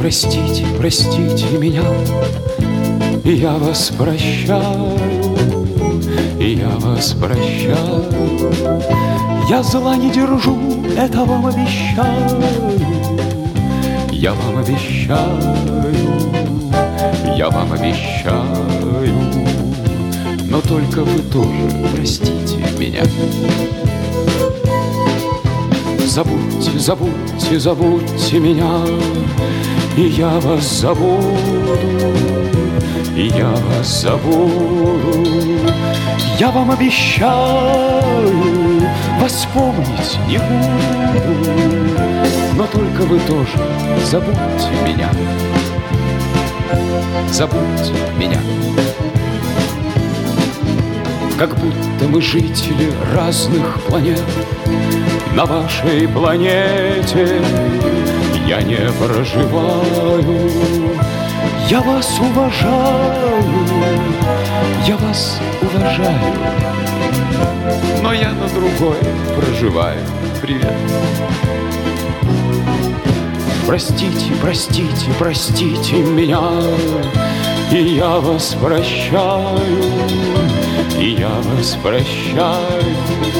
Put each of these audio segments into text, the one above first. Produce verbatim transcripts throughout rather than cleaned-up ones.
простите, простите меня, и я вас прощаю, и я вас прощаю. Я зла не держу, это вам обещаю. Я вам обещаю, я вам обещаю. Но только вы тоже простите меня. Забудьте, забудьте, забудьте меня, и я вас забуду, и я вас забуду. Я вам обещаю, вас помнить не буду, но только вы тоже забудьте меня. Забудьте меня. Как будто мы жители разных планет. На вашей планете я не проживаю. Я вас уважаю, я вас уважаю, но я на другой проживаю. Привет. Простите, простите, простите меня, и я вас прощаю, и я вас прощаю.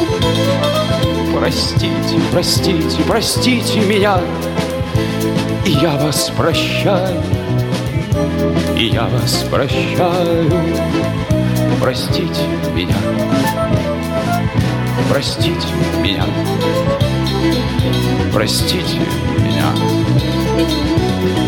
Простите, простите, простите меня, и я вас прощаю, и я вас прощаю. Простите меня, простите меня, простите меня.